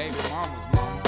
baby mamas.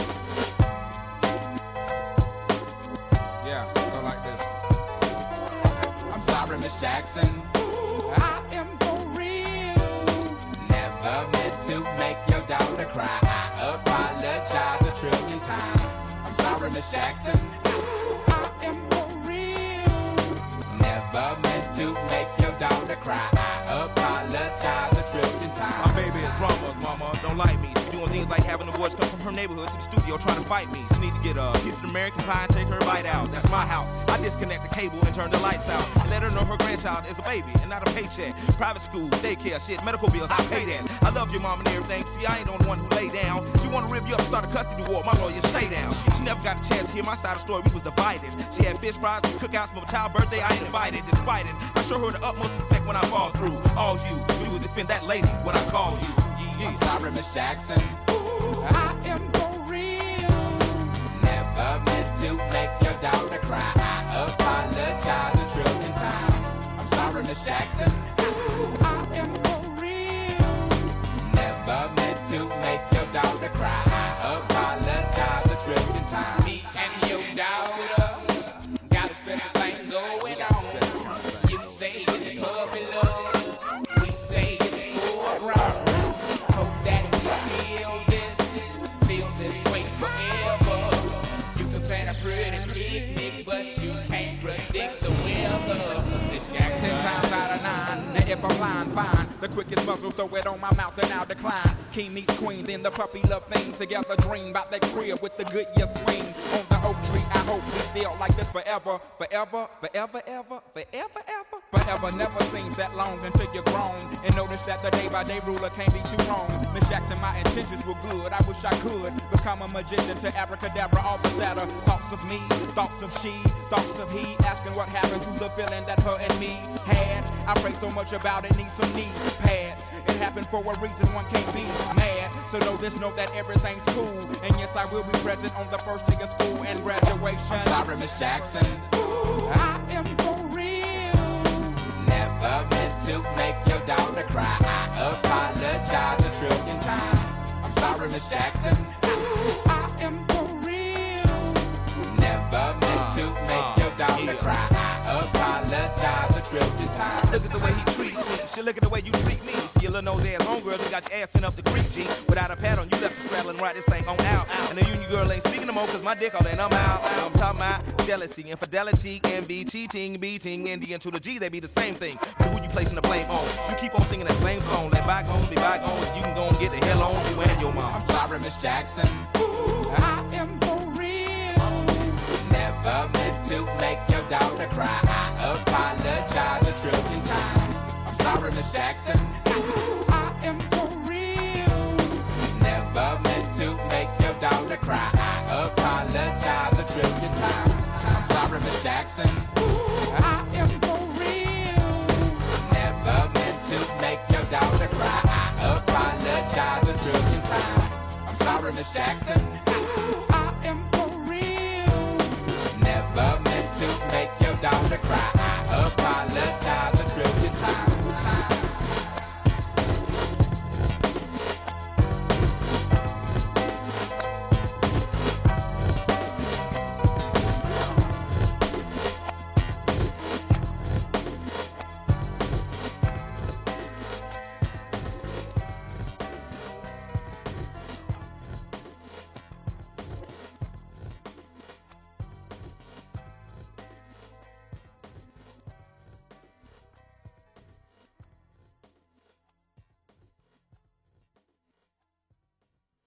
Yeah, go like this. I'm sorry, Miss Jackson. I am for real. Never meant to make your daughter cry. I apologize a trillion times. I'm sorry, Miss Jackson. I am for real. Never meant to make your daughter cry. I apologize a trillion times. My baby is drama, mama, don't like me. She doing things like having the boys come from her neighborhood to the studio trying to fight me. She need to get a piece of American pie and take her bite out. That's my house. I disconnect the cable and turn the lights out and let her know her grandchild is a baby and not a paycheck. Private school, daycare, shit, medical bills, I pay that. I love your mom and everything. See, I ain't the only one who lay down. She wanna rip you up and start a custody war. My lawyer, stay down. She never got a chance to hear my side of the story. We was divided. She had fish fries and cookouts for my child's birthday. I ain't invited, despite it. I show her the utmost respect when I fall through. All you was defend that lady when I call you. I'm sorry, Miss Jackson. I am for real. Never meant to make your daughter cry. I apologize a trillion times. I'm sorry, Miss Jackson. I am for real. Never meant to make your daughter cry. I apologize a trillion times. Me and your daughter got a special thing going on. You say it's puppy love. We say it's full grown. Hope that we feel this way forever. You can plan a pretty picnic, but you can't predict the weather. Miss Jackson. 10 times out of 9, now if I'm lying, fine. The quickest muzzle, throw it on my mouth and I'll decline. King meets queen, then the puppy love thing. Together dream about that crib with the good year swing. On the oak tree, I hope we feel like this forever. Forever, forever, ever, forever, ever. Forever never seems that long until you're grown. And notice that the day-by-day ruler can't be too wrong. Miss Jackson, my intentions were good. I wish I could become a magician to abracadabra all the sadder. Thoughts of me, thoughts of she, thoughts of he. Asking what happened to the feeling that her and me had. I pray so much about it, need some knee pads. It happened for a reason, one can't be mad. So know this, know that everything's cool. And yes, I will be present on the first day of school and graduation. I'm sorry, Miss Jackson. I am for real. Never meant to make your daughter cry. I apologize a trillion times. I'm sorry, Miss Jackson. I am for real. Never meant to make your daughter cry. I apologize a trillion times. Look at the way he treats me. She look at the way you treat me. See your little nose ass homegirl, you got your ass sent up the creek, G. Without a pad on, you left the straddle and ride this thing on out. And the union girl ain't speaking no more, cause my dick all in, I'm out. I'm talking about jealousy, infidelity, envy, cheating, beating, and the N to the G, they be the same thing. But who you placing the blame on? You keep on singing that same song. Let bygones be bygones, you can go and get the hell on you and your mom. I'm sorry, Miss Jackson. I am for real. Never meant to make your daughter cry. I apologize a trillion times. I'm sorry, Miss Jackson. I am for real. Never meant to make your daughter cry. I apologize a trillion times. I'm sorry, Miss Jackson. I am for real. Never meant to make your daughter cry. I apologize a trillion times. I'm sorry, Miss Jackson. I am for real. Never meant to make your daughter cry.